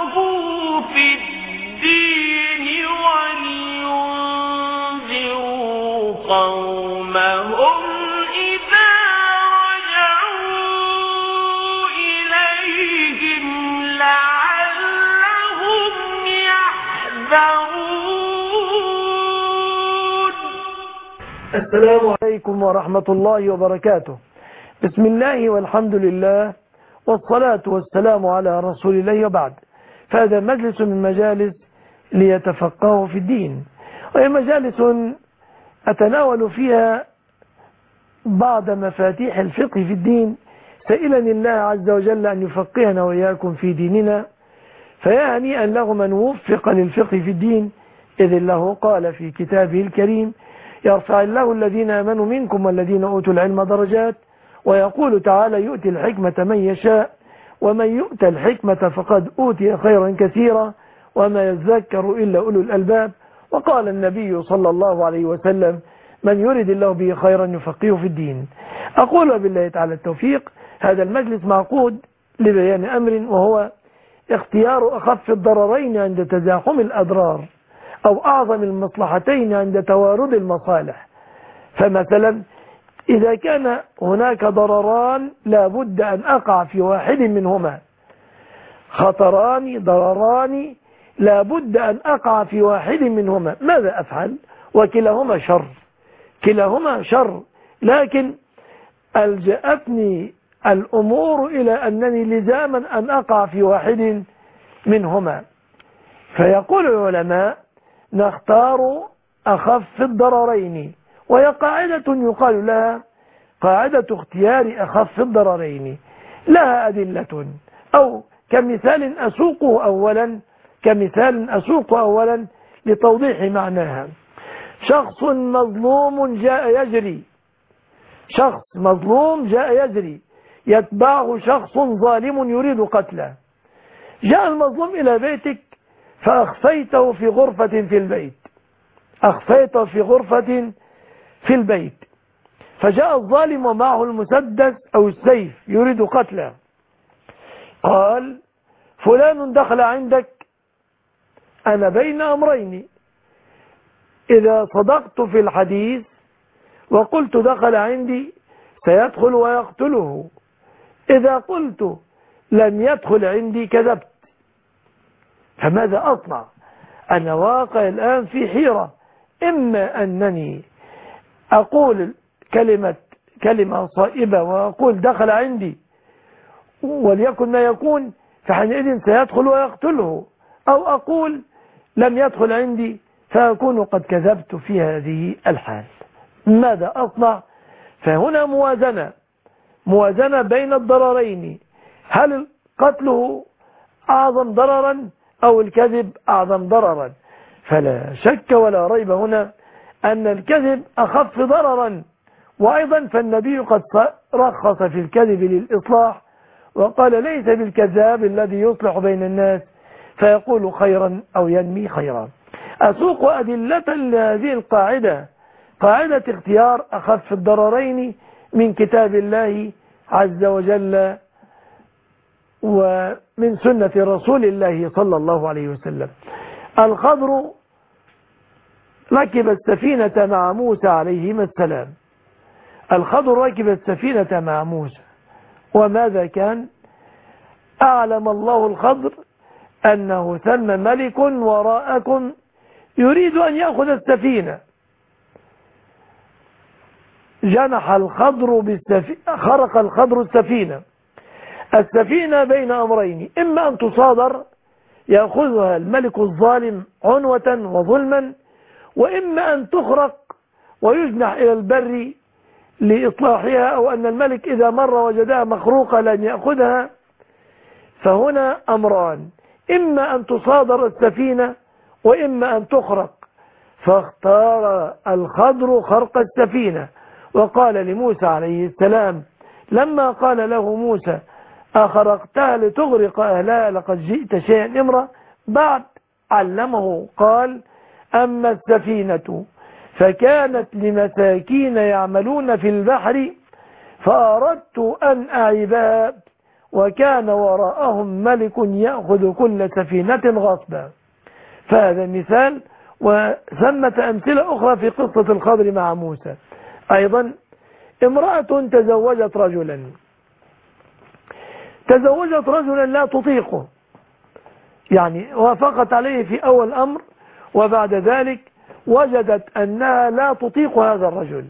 في الدين ولينذروا قومهم إذا رجعوا إليهم لعلهم يحذرون. السلام عليكم ورحمة الله وبركاته. بسم الله والحمد لله والصلاة والسلام على رسول الله وبعد. فهذا مجلس من مجالس ليتفقهوا في الدين، وهي مجالس أتناول فيها بعض مفاتيح الفقه في الدين، سائلا الله عز وجل أن يفقهنا وإياكم في ديننا. فيا هنيئا له من وفق للفقه في الدين، إذ الله قال في كتابه الكريم: يرفع الله الذين آمنوا منكم والذين أوتوا العلم درجات. ويقول تعالى: يؤتي الحكمة من يشاء ومن يؤتى الحكمة فقد أوتي خيرا كثيرا وما يذكر إلا أولو الألباب. وقال النبي صلى الله عليه وسلم: من يرد الله به خيرا يفقهه في الدين. أقول بالله تعالى التوفيق. هذا المجلس معقود لبيان أمر، وهو اختيار أخف الضررين عند تزاحم الأضرار، أو أعظم المصلحتين عند توارد المصالح. فمثلا إذا كان هناك ضرران لا بد أن أقع في واحد منهما، خطران ضرران لا بد أن أقع في واحد منهما، ماذا أفعل؟ وكلاهما شر، كلاهما شر، لكن ألجأتني الأمور إلى أنني لزاما أن أقع في واحد منهما. فيقول العلماء: نختار أخف الضررين، وهي قاعدة يقال لها قاعدة اختيار أخف الضررين، لها أدلة، أو كمثال أسوق أولا لتوضيح معناها. شخص مظلوم جاء يجري يتبعه شخص ظالم يريد قتله. جاء المظلوم إلى بيتك فأخفيته في غرفة في البيت، فجاء الظالم ومعه المسدس أو السيف يريد قتله. قال: فلان دخل عندك، أنا بين أمرين: إذا صدقت في الحديث وقلت دخل عندي سيدخل ويقتله، إذا قلت لم يدخل عندي كذبت. فماذا أصنع؟ أنا واقع الآن في حيرة، إما أنني أقول كلمة صائبة وأقول دخل عندي وليكن ما يكون، فحينئذ سيدخل ويقتله، أو أقول لم يدخل عندي فأكون قد كذبت في هذه الحال. ماذا أصنع؟ فهنا موازنة بين الضررين: هل قتله أعظم ضررا أو الكذب أعظم ضررا؟ فلا شك ولا ريب هنا أن الكذب أخف ضررا. وأيضا فالنبي قد رخص في الكذب للإصلاح، وقال: ليس بالكذاب الذي يصلح بين الناس فيقول خيرا أو ينمي خيرا. أسوق أدلة لهذه القاعدة، قاعدة اختيار أخف الضررين، من كتاب الله عز وجل ومن سنة رسول الله صلى الله عليه وسلم. الخضر ركب السفينة مع موسى عليهما السلام. الخضر ركب السفينة مع موسى، وماذا كان؟ أعلم الله الخضر أنه ثم ملك وراءكم يريد أن يأخذ السفينة. خرق الخضر السفينة بين أمرين: إما أن تصادر يأخذها الملك الظالم عنوة وظلما، وإما أن تخرق ويجنح إلى البر لإصلاحها، أو أن الملك إذا مر وجدها مخروقة لن يأخذها. فهنا أمران: إما أن تصادر السفينة وإما أن تخرق. فاختار الخضر خرق السفينة، وقال لموسى عليه السلام لما قال له موسى: أخرقتها لتغرق أهلها لقد جئت شيئا إمرا، بعد علمه قال: أما السفينة فكانت لمساكين يعملون في البحر فأردت أن أعيبها وكان وراءهم ملك يأخذ كل سفينة غصبا. فهذا مثال، وثمة أمثلة أخرى في قصة الخضر مع موسى. أيضا امرأة تزوجت رجلا لا تطيقه، يعني وافقت عليه في أول أمر، وبعد ذلك وجدت أنها لا تطيق هذا الرجل.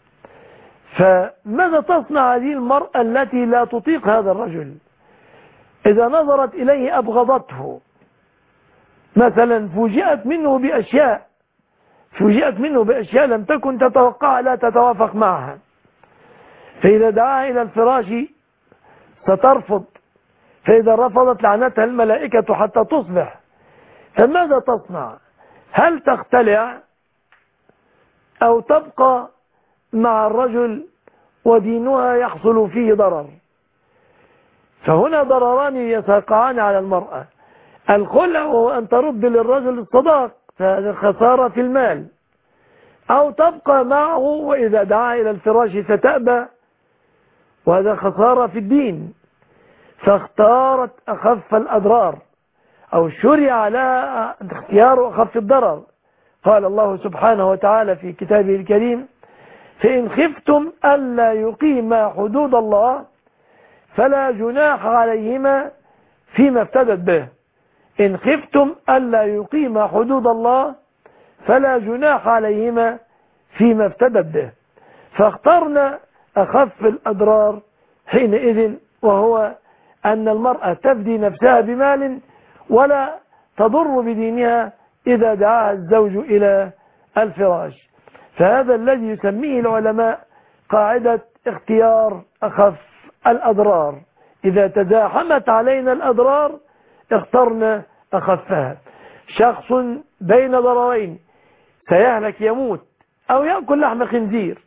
فماذا تصنع هذه المرأة التي لا تطيق هذا الرجل؟ إذا نظرت إليه أبغضته، مثلا فوجئت منه بأشياء لم تكن تتوقعها، لا تتوافق معها، فإذا دعاها إلى الفراش سترفض، فإذا رفضت لعنتها الملائكة حتى تصبح. فماذا تصنع؟ هل تختلع أو تبقى مع الرجل ودينها يحصل فيه ضرر؟ فهنا ضرران يتقعان على المرأة: الخلع وهو أن ترد للرجل الصداق، فهذا خسارة في المال، أو تبقى معه وإذا دعا إلى الفراش ستأبى، وهذا خسارة في الدين. فاختارت أخف الأضرار، أو شرع لها اختيار أخف الضرر. قال الله سبحانه وتعالى في كتابه الكريم: فإن خفتم ألا يقيما حدود الله فلا جناح عليهما فيما افتدت به. إن خفتم ألا يقيما حدود الله فلا جناح عليهما فيما افتدت به. فاخترنا أخف الأضرار حينئذ، وهو أن المرأة تفدي نفسها بمال ولا تضر بدينها إذا دعاها الزوج إلى الفراش. فهذا الذي يسميه العلماء قاعدة اختيار أخف الأضرار. إذا تزاحمت علينا الأضرار اخترنا أخفها. شخص بين ضررين: سيهلك يموت، أو يأكل لحم خنزير،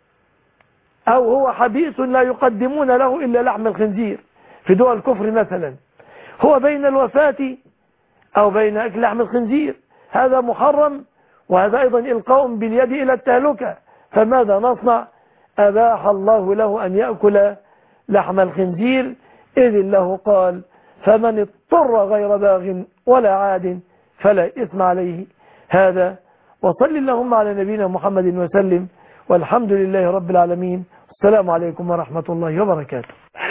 أو هو حبيس لا يقدمون له إلا لحم الخنزير في دول الكفر مثلا، هو بين الوفاة أو بين أكل لحم الخنزير، هذا محرم، وهذا أيضا إلقاء باليد إلى التهلكة. فماذا نصنع؟ أباح الله له أن يأكل لحم الخنزير، إذ الله قال: فمن اضطر غير باغ ولا عاد فلا إثم عليه. هذا، وصل اللهم على نبينا محمد وسلم، والحمد لله رب العالمين. السلام عليكم ورحمة الله وبركاته.